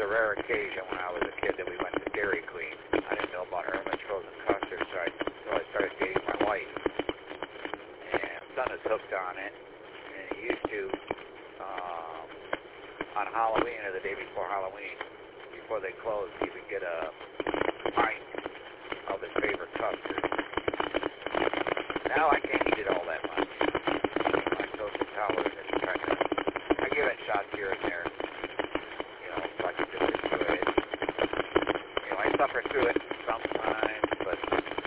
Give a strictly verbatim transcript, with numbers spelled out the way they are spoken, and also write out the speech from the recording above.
rare occasion when I was a kid that we went to Dairy Queen. I didn't know about Herman's frozen custard, so I, so I started dating my wife. And my son is hooked on it. And he used to, um, on Halloween or the day before Halloween, before they closed, he would get a pint of his favorite custard. Now I can't eat it all that much. Lactose intolerant is kind of, I give it shots here and there. You know, so I can just enjoy it. You know, I suffer through it sometimes, but